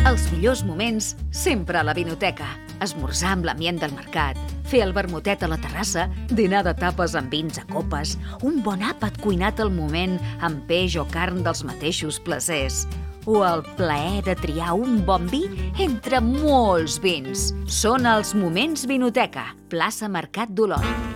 Els millors moments sempre a la vinoteca. Esmorzar amb l'ambient del mercat, fer el vermutet a la terrassa, dinar de tapes amb vins a copes, un bon àpat cuinat al moment amb peix o carn dels mateixos placers, o el plaer de triar un bon vi entre molts vins. Són els moments vinoteca, plaça Mercat d'Olot.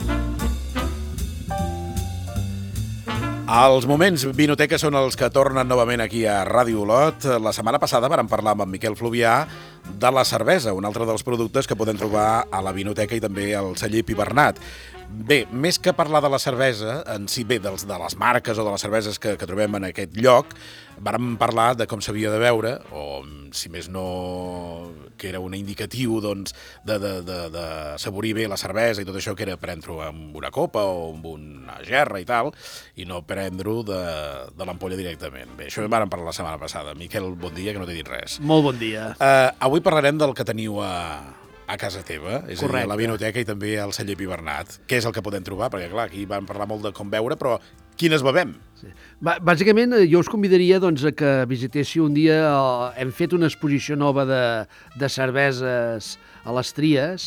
Els moments vinoteca són els que tornen novament aquí a Ràdio Olot. La setmana passada vàrem parlar amb en Miquel Fluvià de la cervesa, un altre dels productes que podem trobar a la vinoteca i també al celler Pi Bernat. Bé, més que parlar de la cervesa, en si bé de les marques o de les cerveses que trobem en aquest lloc, vàrem parlar de com s'havia de beure, o si més no, que era un indicatiu doncs, de saborir bé la cervesa i tot això, que era prendre-ho amb una copa o amb una gerra i tal, i no prendre-ho de l'ampolla directament. Bé, això vàrem parlar la setmana passada. Miquel, bon dia, que no t'he dit res. Molt bon dia. Avui parlarem del que teniu a casa teva, és Correcte. a dir, a la vinoteca i també al celler Pi Bernat. Què és el que podem trobar? Perquè, clar, aquí vam parlar molt de com beure, però quines bevem? Sí. Bàsicament, jo us convidaria doncs, a que visitéssiu un dia... Hem fet una exposició nova de cerveses a les Tries,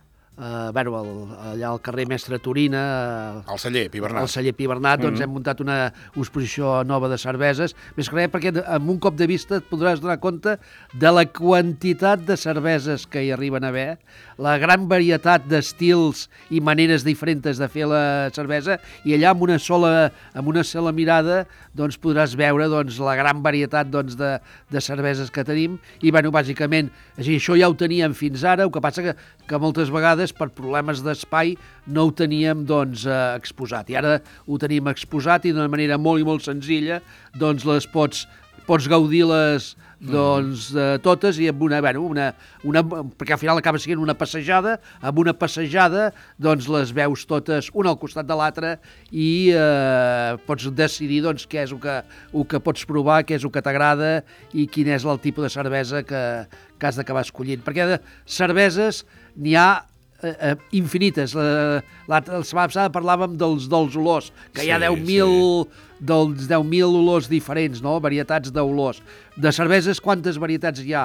allà al carrer Mestre Torina, Al celler Pi Bernat. al celler Pi Bernat, doncs hem muntat una exposició nova de cerveses, més que res perquè amb un cop de vista et podràs donar compte de la quantitat de cerveses que hi arriben a haver, la gran varietat d'estils i maneres diferents de fer la cervesa, i allà amb una sola mirada doncs, podràs veure doncs, la gran varietat doncs, de cerveses que tenim, i bueno, bàsicament això ja ho teníem fins ara, el que passa que moltes vegades per problemes d'espai no ho teníem doncs, exposat, i ara ho tenim exposat i d'una manera molt i molt senzilla doncs les pots gaudir-les doncs, totes, i amb perquè al final acaba sent una passejada, amb una passejada doncs les veus totes una al costat de l'altra i pots decidir doncs, què és el que pots provar, què és el que t'agrada i quin és el tipus de cervesa que has d'acabar escollint, perquè de cerveses n'hi ha infinites. La setmana passada parlàvem dels olors, que hi ha 10.000 olors diferents, no? Varietats d'olors. De cerveses, quantes varietats hi ha?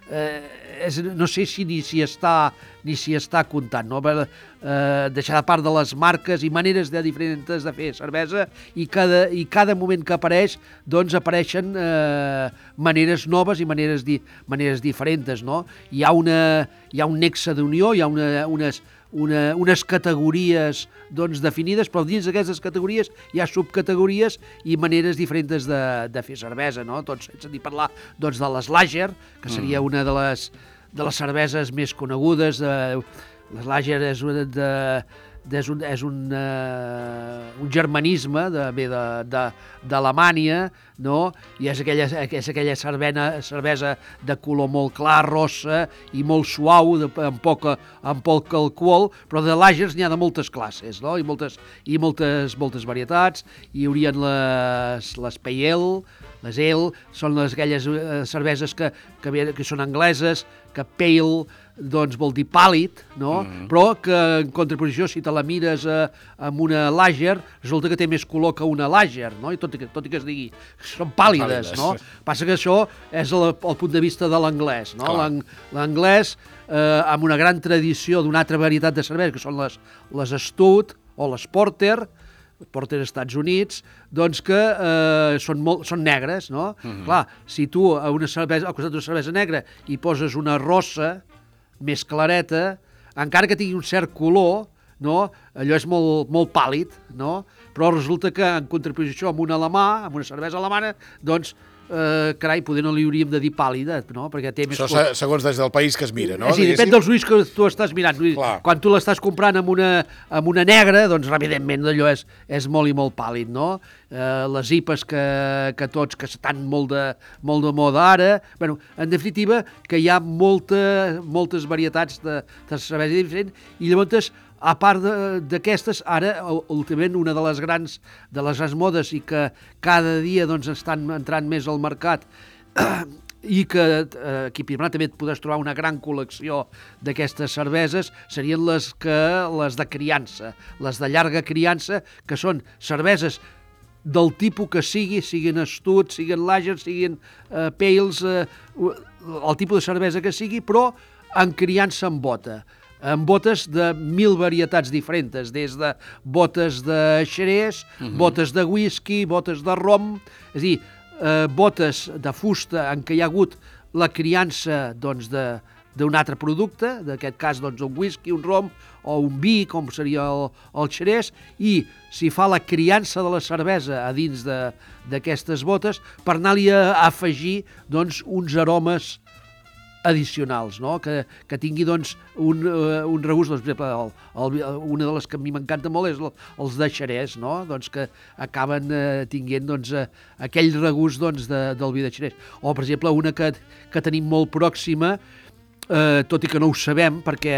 No sé si ni s'hi està comptant, no? Deixar de part de les marques i maneres diferents de fer cervesa, i cada moment que apareix doncs apareixen maneres noves i maneres diferents, no? Hi ha un nexe d'unió, hi ha unes categories doncs, definides, però dins d'aquestes categories hi ha subcategories i maneres diferents de fer cervesa, no? Tots sense dir parlar doncs, de les Lager, que seria una de les cerveses més conegudes. Les Lager és un germanisme d'Alemanya, no? I és aquella cervesa de color molt clar, rossa i molt suau, amb poc alcohol, però de lagers n'hi ha de moltes classes, no? I moltes varietats. Hi haurien les Pale Ale, les Ale, són aquelles cerveses que són angleses, que Pale doncs vol dir pàl·lid, no? Però que en contraposició, si te la mires amb una Lager, resulta que té més color que una Lager, no? I tot i que es digui, són pàl·lides, no? Passa que això és el punt de vista de l'anglès, no? L'anglès, amb una gran tradició d'una altra varietat de cervesa, que són les Stout o les Porter als Estats Units, doncs que són negres, no? Clar, si tu al costat d'una cervesa negra hi poses una rossa més clareta, encara que tingui un cert color, no? Allò és molt pàl·lid, no? Però resulta que en contraposició amb una cervesa alemana, doncs carai, poder no li hauríem de dir pàl·lida, no? Perquè té més... Això segons des del país que es mira, no? Sí, depèn dels ulls que tu estàs mirant. Quan tu l'estàs comprant amb una negra, doncs evidentment allò és molt i molt pàl·lid, no? Les IPAs que estan molt de moda ara. Bueno, en definitiva, que hi ha moltes varietats de cervesa diferent, i llavors, a part d'aquestes, ara, últimament, una de les grans modes i que cada dia doncs, estan entrant més al mercat i que aquí a Pi Bernat també et podràs trobar una gran col·lecció d'aquestes cerveses, serien les de criança, les de llarga criança, que són cerveses del tipus que sigui, siguin Stout, siguin Lager, siguin Pales, el tipus de cervesa que sigui, però en criança en bota, amb botes de 1000 varietats diferents, des de botes de xerès, botes de whisky, botes de rom, és a dir, botes de fusta en què hi ha hagut la criança doncs, d'un altre producte, d'aquest cas doncs, un whisky, un rom o un vi, com seria el xerès, i s'hi fa la criança de la cervesa a dins d'aquestes botes per anar-li a afegir doncs, uns aromes addicionals, no? que tingui doncs, un regust, doncs, per exemple, una de les que a mi m'encanta molt és els de xerès, no? Doncs, que acaben tinguent doncs, aquell regust doncs, del vi de xerès. O, per exemple, una que tenim molt pròxima, tot i que no ho sabem, perquè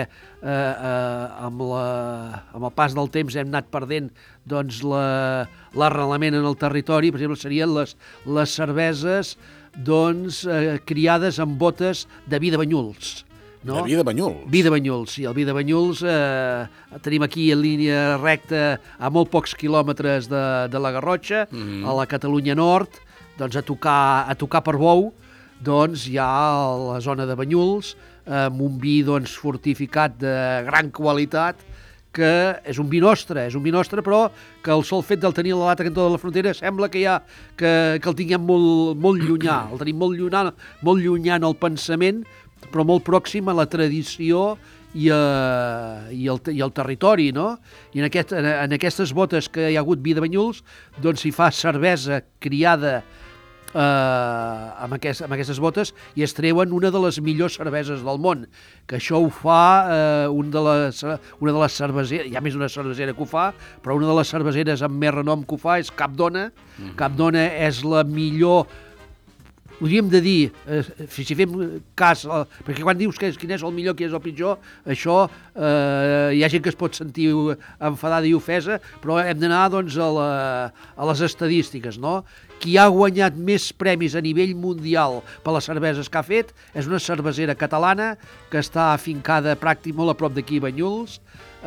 amb el pas del temps hem anat perdent doncs, l'arrelament en el territori, per exemple, serien les cerveses doncs, criades en botes de vi de Banyuls. No? De vi de Banyuls? Vi de Banyuls, sí. El vi de Banyuls tenim aquí en línia recta a molt pocs quilòmetres de la Garrotxa, a la Catalunya Nord, doncs a tocar per Bou, doncs hi ha la zona de Banyuls, amb un vi doncs, fortificat de gran qualitat, que és un vi nostre, però que el sol fet del tenir a l'altre cantó de la frontera sembla que el tinguem molt llunyà, el tenim molt llunyà en el pensament, però molt pròxim a la tradició i el territori, no? I en aquestes botes que hi ha hagut vi de Banyuls, doncs s'hi fa cervesa criada amb aquestes botes i es treuen una de les millors cerveses del món, que això ho fa una de les cerveseres, hi ha més d'una cervesera que ho fa, però una de les cerveseres amb més renom que ho fa és Capdona. Capdona és la millor, podríem de dir, si fem cas, perquè quan dius quin és el millor, quin és el pitjor, això hi ha gent que es pot sentir enfadada i ofesa, però hem d'anar doncs, a les estadístiques, no? Qui ha guanyat més premis a nivell mundial per les cerveses que ha fet és una cervesera catalana que està afincada pràcticament molt a prop d'aquí, Banyuls,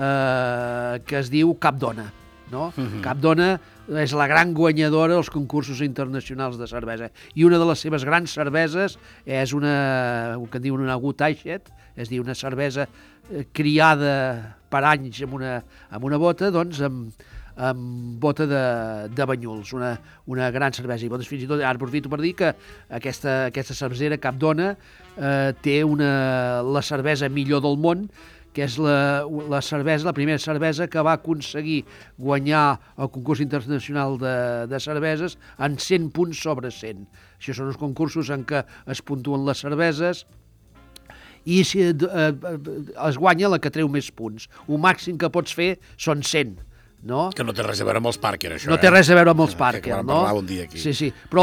que es diu Capdona. No? Capdona és la gran guanyadora dels concursos internacionals de cervesa i una de les seves grans cerveses és el que en diuen una Gutachet, és a dir, una cervesa criada per anys amb una bota, doncs amb bota de Banyuls, una gran cervesa. I fins i tot ara aprofito per dir que aquesta cervesera Capdona té la cervesa millor del món, que és la primera cervesa que va aconseguir guanyar el concurs internacional de cerveses en 100 punts sobre 100. Això són uns concursos en què es puntuen les cerveses i es guanya la que treu més punts. El màxim que pots fer són 100. No? Que no té res a veure amb els Parker, això. No té res a veure amb els Parker, no? Parlar un dia aquí. Sí. Però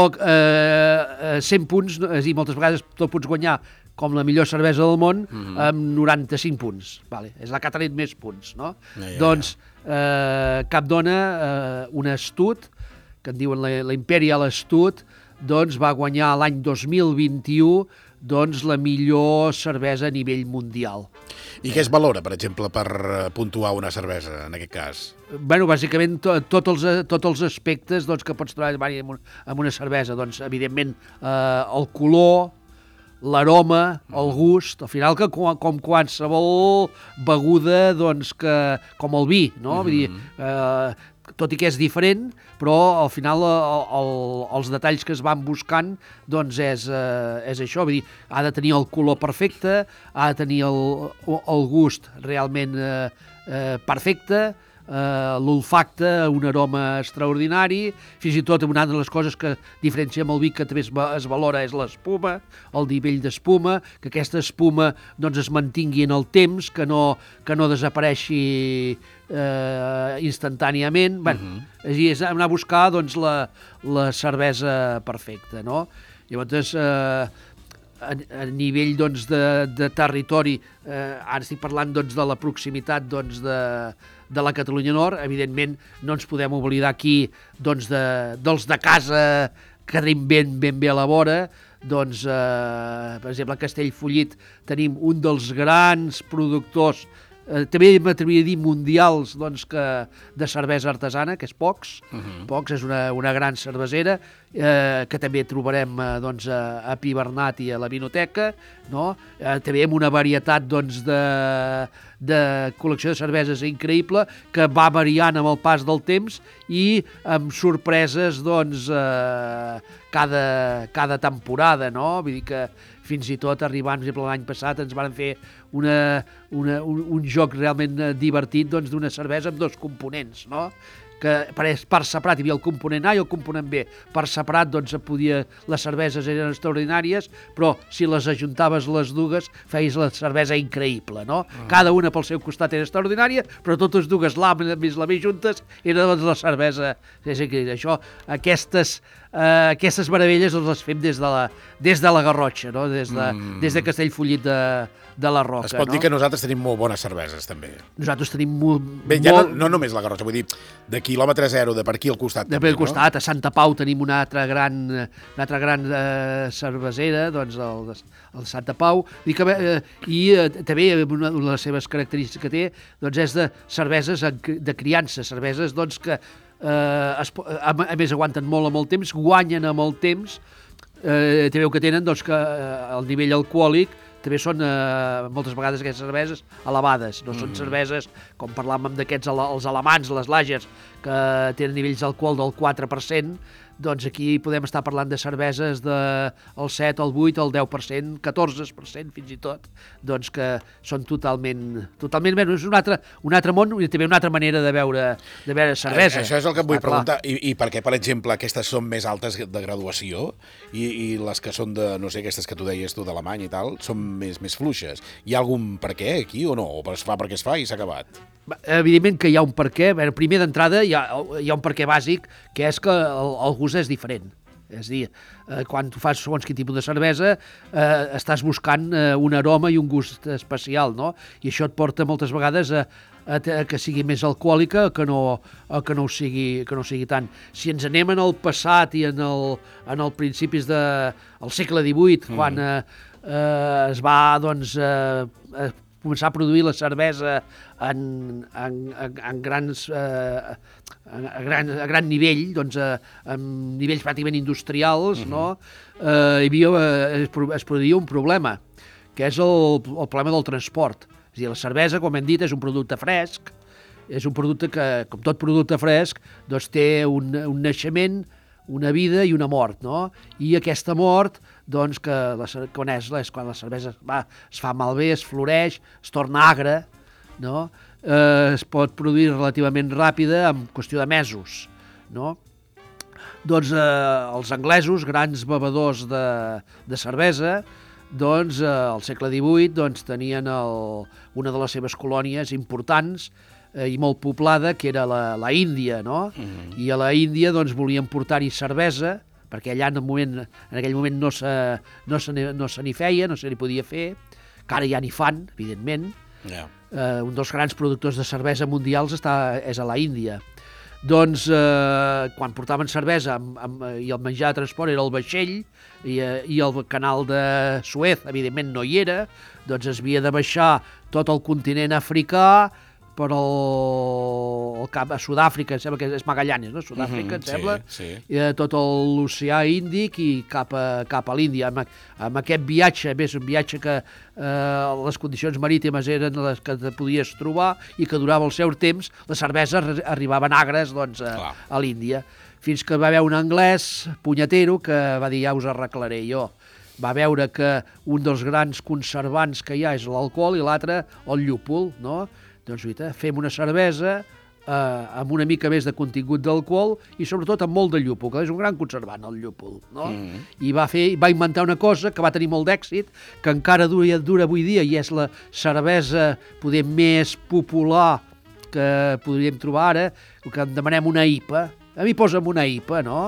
100 punts, és a dir, moltes vegades tu pots guanyar com la millor cervesa del món amb 95 punts. Vale. És la que ha tret més punts, no? Doncs Capdona, una Stout, que en diuen la Imperial Stout, doncs va guanyar l'any 2021 doncs la millor cervesa a nivell mundial. I què es valora, per exemple, per puntuar una cervesa, en aquest cas? Bueno, bàsicament tots els aspectes doncs, que pots treballar amb una cervesa. Doncs, evidentment, el color, l'aroma, el gust, al final que com qualsevol beguda, doncs, com el vi, no? Vull dir, tot i que és diferent, però al final els detalls que es van buscant doncs és això, vull dir, ha de tenir el color perfecte, ha de tenir el gust realment perfecte, l'olfacte, un aroma extraordinari, fins i tot una de les coses que diferenciem el vi que també es valora és l'espuma, el nivell d'espuma, que aquesta espuma doncs, es mantingui en el temps, que no desapareixi instantàniament. És anar a buscar doncs, la cervesa perfecta, no? Llavors, a nivell doncs, de territori, ara estic parlant doncs, de la proximitat doncs, de la Catalunya Nord, evidentment no ens podem oblidar aquí doncs, dels de casa que tenim ben bé a la vora. Doncs, per exemple, a Castellfollit tenim un dels grans productors també m'atreviria a dir mundials doncs, de cervesa artesana, que és Pocs. Pocs és una gran cervesera, que també trobarem doncs, a Pi Bernat i a la Vinoteca, no? També amb una varietat doncs, de col·lecció de cerveses increïble, que va variant amb el pas del temps i amb sorpreses doncs, cada temporada, no? Vull dir que fins i tot arribant, per exemple, l'any passat ens van fer un joc realment divertit doncs, d'una cervesa amb 2 components, no? Que per separat hi havia el component A i el component B. Per separat, doncs, les cerveses eren extraordinàries, però si les ajuntaves les dues, feies la cervesa increïble, no? Cada una pel seu costat era extraordinària, però totes dues, l'A més la B juntes, era doncs, la cervesa. És increïble. Això, aquestes meravelles doncs, les fem des de la Garrotxa, no? Des de Castellfollit de la Roca. Es pot dir que nosaltres tenim molt bones cerveses, també. Nosaltres tenim Bé, ja no només la Garrotxa, vull dir, de quilòmetre zero, de per aquí al costat. De per al costat, a Santa Pau tenim una altra gran cervesera, doncs, el Santa Pau, i també una de les seves característiques que té doncs, és de cerveses de criança, cerveses doncs, que a més aguanten molt amb el temps, guanyen amb el temps, també que tenen doncs, que el nivell alcohòlic també són moltes vegades aquestes cerveses elevades, no són cerveses, com parlàvem d'aquests, els alemans, les lagers, que tenen nivells d'alcohol del 4%, doncs aquí podem estar parlant de cerveses del 7, el 8, el 10%, 14% fins i tot, doncs que són totalment bé, és un altre món i també una altra manera de veure cervesa. Això és el que et vull preguntar, i per què, per exemple, aquestes són més altes de graduació i les que són de, no sé, aquestes que tu deies tu d'Alemanya i tal, són més fluixes. Hi ha algun per què aquí o no? O es fa perquè es fa i s'ha acabat? Evidentment que hi ha un perquè. Primer d'entrada hi ha un perquè bàsic, que és que el gust és diferent. És a dir, quan tu fas segons quin tipus de cervesa, estàs buscant un aroma i un gust especial, no? I això et porta moltes vegades a que sigui més alcohòlica que no ho sigui tant. Si ens anem en el passat i en el principis del segle XVIII, quan es va doncs, començar a produir la cervesa a gran nivell, doncs, amb nivells pràcticament industrials, no? Es produïa un problema, que és el problema del transport. És a dir, la cervesa, com hem dit, és un producte fresc, és un producte que, com tot producte fresc, doncs té un naixement, una vida i una mort, no? I aquesta mort, doncs, quan la cervesa es fa malbé, es floreix, es torna agra, no? Es pot produir relativament ràpida en qüestió de mesos, no? Doncs els anglesos, grans bevedors de cervesa, doncs al segle XVIII doncs, tenien una de les seves colònies importants i molt poblada, que era la Índia, no? I a la Índia doncs, volien portar-hi cervesa, perquè allà en aquell moment no se n'hi feia, no se n'hi podia fer, que ara ja n'hi fan, evidentment. Un dels grans productors de cervesa mundials és a la Índia. Doncs quan portaven cervesa i el menjar de transport era el vaixell i el canal de Suez, evidentment, no hi era, doncs es havia de baixar tot el continent africà per el cap a Sud-àfrica, em sembla que és Magallanes, no? Sud-àfrica, em sembla, tot l'oceà Índic i cap a l'Índia. Amb aquest viatge, més un viatge que les condicions marítimes eren les que podies trobar i que durava el seu temps, les cerveses arribaven agres doncs, a l'Índia. Fins que va haver un anglès punyetero que va dir, ja us arreglaré jo. Va veure que un dels grans conservants que hi ha és l'alcohol i l'altre el llúpol, no? Doncs fem una cervesa amb una mica més de contingut d'alcohol i sobretot amb molt de llúpol, que és un gran conservant, el llúpol, no? I va inventar una cosa que va tenir molt d'èxit, que encara dura avui dia, i és la cervesa poder més popular que podríem trobar ara, que en demanem una IPA. A mi posa'm una IPA, no?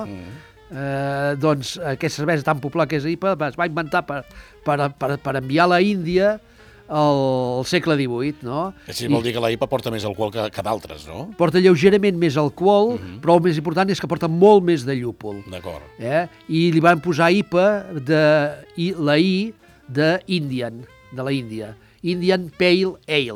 Doncs aquesta cervesa tan popular que és IPA es va inventar per enviar a la Índia al segle XVIII, no? Així vol dir que la IPA porta més alcohol que d'altres, no? Porta lleugerament més alcohol, però el més important és que porta molt més de llúpol. D'acord. I li van posar IPA la I d'Indian, de la Índia. Indian Pale Ale.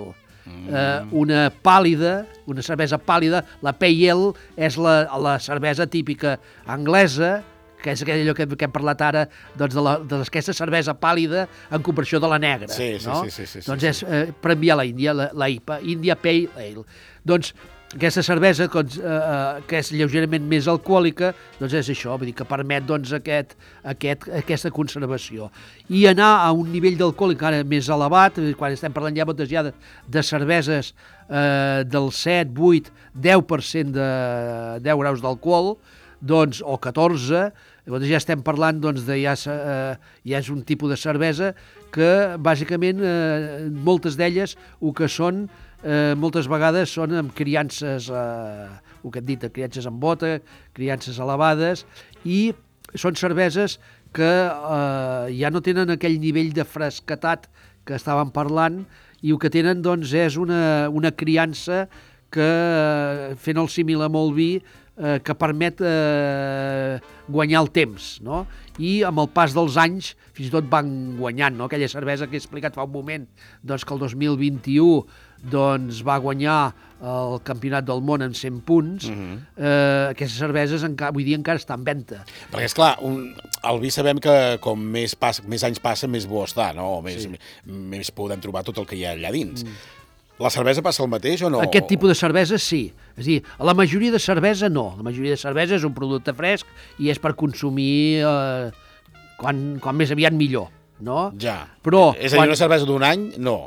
una pàl·lida, una cervesa pàl·lida. La Pale Ale és la cervesa típica anglesa, que és allò que hem parlat ara, doncs d'aquesta cervesa pàl·lida en comparació de la negra. Sí. Doncs és per enviar a la Índia, la IPA, India Pale Ale. Doncs aquesta cervesa, que és lleugerament més alcohòlica, doncs és això, vull dir que permet doncs, aquesta conservació. I anar a un nivell d'alcohol encara més elevat, quan estem parlant ja de cerveses del 7, 8, 10% de 10 graus d'alcohol, doncs, o 14, llavors ja estem parlant ja és un tipus de cervesa que bàsicament moltes d'elles el que són moltes vegades són amb criances, el que hem dit, criances amb bota, criances elevades, i són cerveses que ja no tenen aquell nivell de fresquetat que estàvem parlant, i el que tenen doncs, és una criança que, fent el símil amb el vi, que permet guanyar el temps, no? I amb el pas dels anys fins i tot van guanyant, no? Aquella cervesa que he explicat fa un moment, doncs que el 2021 doncs, va guanyar el campionat del món en 100 punts, aquestes cerveses avui dia encara estan en venda. Perquè, esclar, el vi sabem que com més anys passa, més bo està, no? Més podem trobar tot el que hi ha allà dins. La cervesa passa el mateix o no? Aquest tipus de cervesa sí. És a dir, la majoria de cervesa no. La majoria de cervesa és un producte fresc i és per consumir quan més aviat millor, no? Ja. Però, és a dir, una cervesa d'un any, no.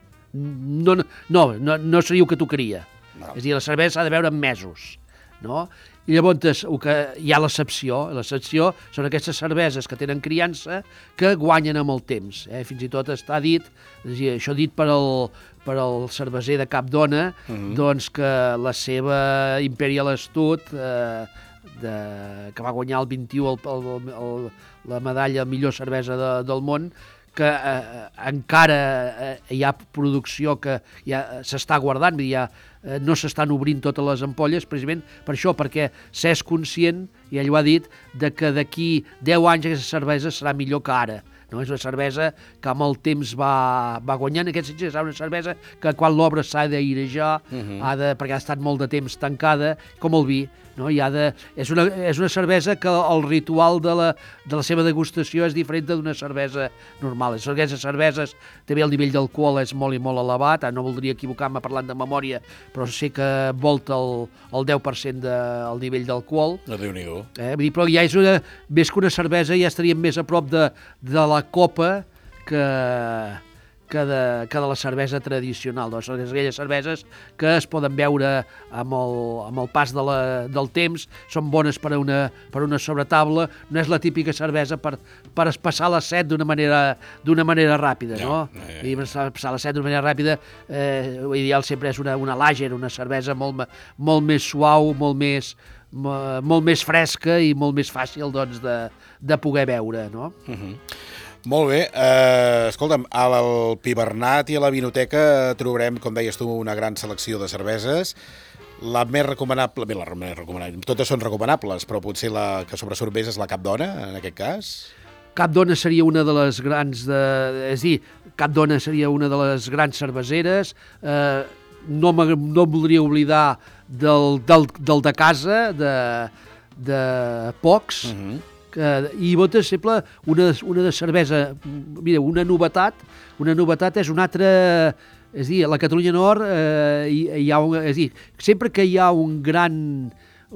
No seria el que tocaria. No. És a dir, la cervesa s'ha de beure en mesos, no? I llavors hi ha l'excepció. L'excepció són aquestes cerveses que tenen criança que guanyen amb el temps. Fins i tot està dit, és a dir, això dit per al cerveser de Capdona, doncs que la seva Imperial Stout, que va guanyar el 21 la medalla millor cervesa del món, que encara hi ha producció que ja s'està guardant, no s'estan obrint totes les ampolles, precisament per això, perquè s'és conscient, i ell ho ha dit, de que d'aquí 10 anys aquesta cervesa serà millor que ara. No? És una cervesa que amb el temps va guanyant. En aquest sentit, és una cervesa que quan l'obra s'ha d'airejar, perquè ha estat molt de temps tancada, com el vi. No? És una cervesa que el ritual de la seva degustació és diferent d'una cervesa normal. Aquestes cerveses, també el nivell d'alcohol és molt i molt elevat, no voldria equivocar-me parlant de memòria, però sé que volta el 10% del nivell d'alcohol. No, Déu-n'hi-do. Però ja és més que una cervesa, ja estaríem més a prop de la copa que de la cervesa tradicional. Doncs són aquelles cerveses que es poden beure amb el pas del temps, són bones per a una sobretaula, no és la típica cervesa per passar la set d'una manera ràpida, no? I passar la set d'una manera ràpida, l'ideal sempre és una lager, una cervesa molt més suau, molt més fresca i molt més fàcil doncs, de poder beure, no? Molt bé. Escolta'm, al Pibernat i a la Vinoteca trobarem, com deies tu, una gran selecció de cerveses. La més recomanable, totes són recomanables, però potser la que sobresurt més és la Capdona, en aquest cas. Capdona seria una de les grans... Capdona seria una de les grans cerveseres. No voldria oblidar del de casa, de Pocs, i Botes sempre una de cervesa. Mira, una novetat és una altra, és a dir, a la Catalunya Nord hi ha sempre que hi ha un gran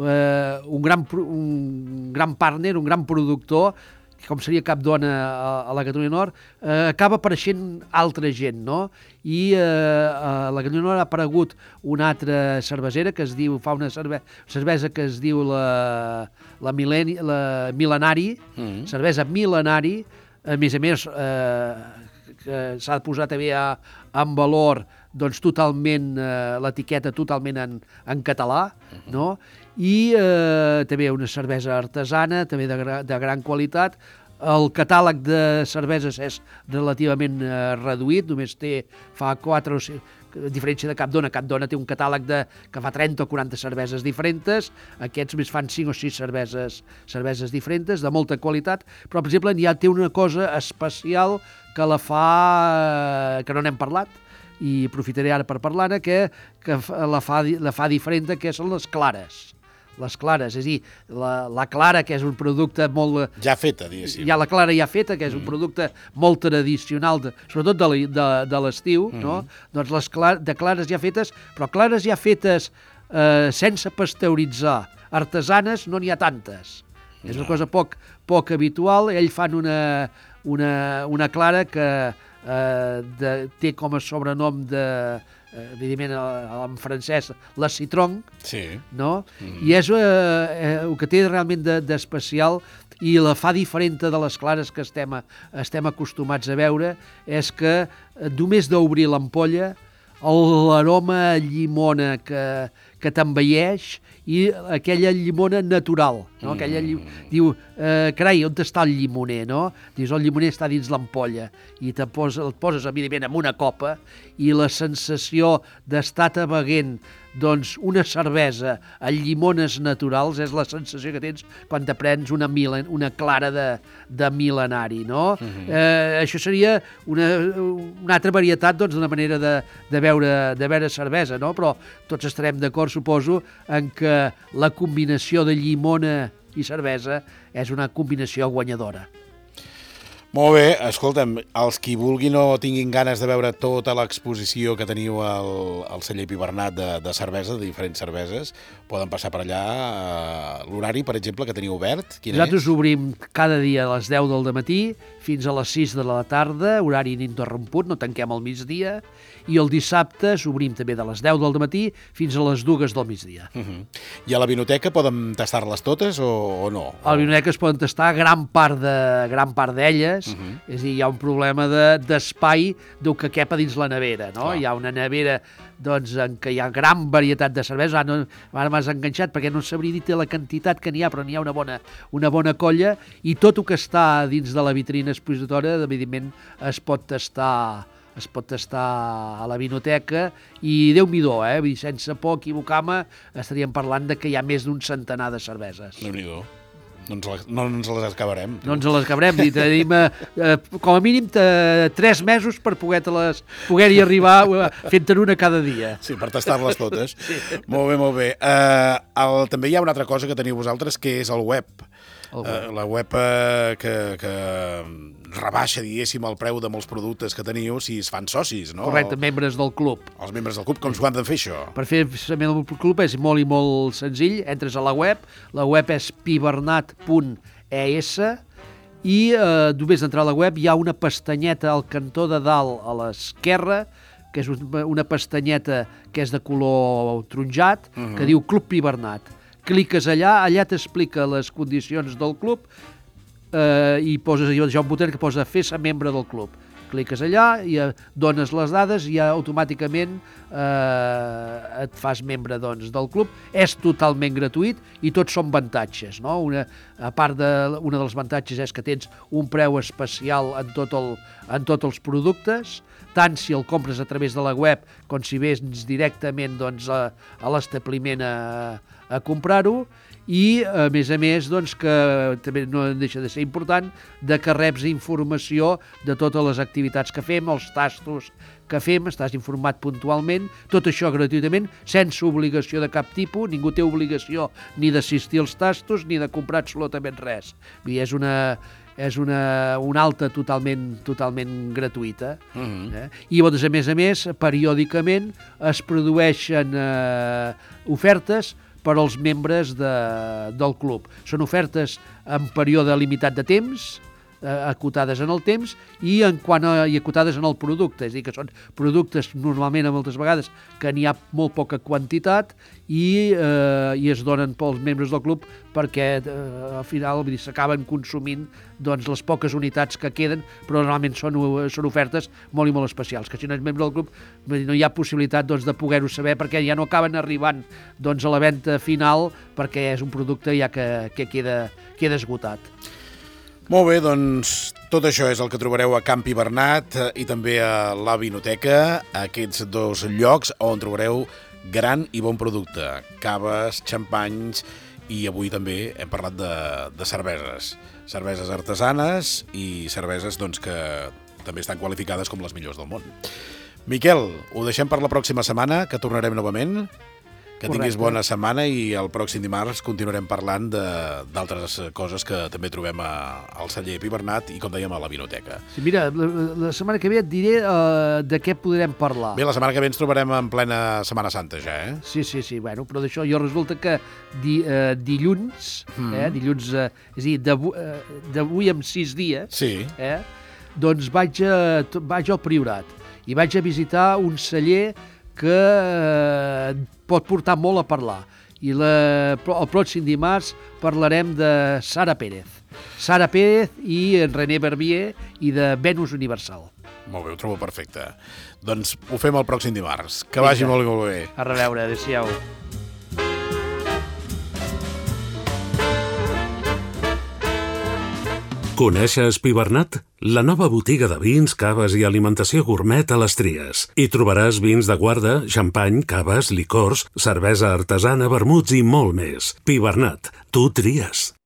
partner, un gran productor, com seria Capdona a la Catalunya Nord, acaba apareixent altra gent, no? I a la Catalunya Nord ha aparegut una altra cervesera que es diu, fa una cervesa que es diu la Mil·lenari, cervesa Mil·lenari, a més que s'ha de posar també en valor doncs totalment l'etiqueta totalment en català, no? I també una cervesa artesana, també de gran qualitat. El catàleg de cerveses és relativament reduït, només fa 4 o 5, a diferència de Capdona. Capdona té un catàleg que fa 30 o 40 cerveses diferents, aquests més fan 5 o 6 cerveses diferents, de molta qualitat, però, per exemple, ja té una cosa especial que la fa, que no n'hem parlat, i aprofitaré ara per parlar-ne, que la fa diferent, que són les clares. Les clares, és a dir, la clara, que és un producte molt... Ja feta, diguéssim. Hi ha la clara ja feta, que és un producte molt tradicional, sobretot de l'estiu, no? Doncs les clares ja fetes, però clares ja fetes sense pasteuritzar, artesanes, no n'hi ha tantes. És una cosa poc habitual. Ells fan una clara que té com a sobrenom evidentment en francès, la citron, sí. No? I és el que té realment d'especial i la fa diferent de les clares que estem acostumats a veure, és que només d'obrir l'ampolla l'aroma llimona que t'envelleix i aquella llimona natural, no? Diu, carai, on està el llimoner, no? Dius, el llimoner està dins l'ampolla i el poses, evidentment, en una copa i la sensació d'estar beguent doncs una cervesa amb llimones naturals és la sensació que tens quan te prens una clara de mil·lenari, no? Això seria una altra varietat d'una manera de beure cervesa, no? Però tots estarem d'acord, suposo, en que la combinació de llimona i cervesa és una combinació guanyadora. Molt bé, escolta'm, els qui vulguin o tinguin ganes de veure tota l'exposició que teniu al celler Pi Bernat de cervesa, de diferents cerveses, poden passar per allà. L'horari, per exemple, que teniu obert, quin Nosaltres obrim cada dia a les 10 del matí fins a les 6 de la tarda, horari ininterromput, no tanquem al migdia, i el dissabte obrim també de les 10 del matí fins a les 2 del migdia. I a la vinoteca poden tastar-les totes o no? A la vinoteca es poden tastar gran part d'elles, és a dir, hi ha un problema d'espai que quepa dins la nevera, no? Hi ha una nevera doncs, en què hi ha gran varietat de cervesa. Ara m'has enganxat perquè no sabria dir la quantitat que n'hi ha, però n'hi ha una bona colla, i tot el que està dins de la vitrina expositòria, evidentment, es pot tastar a la vinoteca, i Déu-n'hi-do, sense por equivocar-me, estaríem parlant que hi ha més d'un centenar de cerveses. Déu-n'hi-do. No ens les acabarem. No ens les acabarem, i tenim com a mínim 3 mesos per poder-hi arribar fent-ne una cada dia. Sí, per tastar-les totes. Sí. Molt bé. També hi ha una altra cosa que teniu vosaltres, que és el web. La web que rebaixa, diguéssim, el preu de molts productes que teniu si es fan socis, no? Correcte, membres del club. Els membres del club, com s'ho han de fer, això? Per fer membre del club és molt i molt senzill. Entres a la web és pibernat.es, i només d'entrar a la web hi ha una pestanyeta al cantó de dalt a l'esquerra, que és una pestanyeta que és de color taronjat, que diu Club Pi Bernat. Cliques allà t'explica les condicions del club, i poses allò un botó que posa fer-se membre del club. Cliques allà i dones les dades i automàticament et fas membre del club. És totalment gratuït i tots són avantatges, no? A part un dels avantatges és que tens un preu especial en tots els productes, tant si el compres a través de la web com si vens directament a l'establiment a comprar-ho, i a més que també no deixa de ser important que reps informació de totes les activitats que fem, els tastos que fem, estàs informat puntualment, tot això gratuïtament, sense obligació de cap tipus. Ningú té obligació ni d'assistir als tastos ni de comprar absolutament res. És una alta totalment gratuïta. I a més, periòdicament es produeixen ofertes per als membres del club. Són ofertes en període limitat de temps, acotades en el temps, i acotades en el producte. És a dir, que són productes normalment, moltes vegades, que n'hi ha molt poca quantitat i es donen pels membres del club perquè al final s'acaben consumint les poques unitats que queden, però normalment són ofertes molt i molt especials, que si no ets membre del club no hi ha possibilitat de poder-ho saber, perquè ja no acaben arribant a la venda final, perquè és un producte ja que queda esgotat. Molt bé, doncs tot això és el que trobareu a Can Pi Bernat i també a la vinoteca, aquests dos llocs on trobareu gran i bon producte, caves, xampanys, i avui també hem parlat de cerveses artesanes i cerveses que també estan qualificades com les millors del món. Miquel, ho deixem per la pròxima setmana, que tornarem novament. Que tinguis bona setmana i el pròxim dimarts continuarem parlant d'altres coses que també trobem al celler Pi Bernat i, com dèiem, a la vinoteca. Sí, mira, la setmana que ve et diré de què podrem parlar. Bé, la setmana que ve ens trobarem en plena Setmana Santa ja, eh? Sí, bueno, però d'això jo resulta que dilluns, dilluns, és a dir, d'avui en 6 dies, sí. Doncs vaig al Priorat i vaig a visitar un celler que pot portar molt a parlar. I el pròxim dimarts parlarem de Sara Pérez. Sara Pérez i en René Barbier i de Venus Universal. Molt bé, ho trobo perfecte. Doncs ho fem el pròxim dimarts. Que vagi molt bé. A reveure, adéu-siau. Coneixes Pi Bernat? La nova botiga de vins, caves i alimentació gourmet a les Tries. Hi trobaràs vins de guarda, xampany, caves, licors, cervesa artesana, vermuts i molt més. Pi Bernat, tu tries.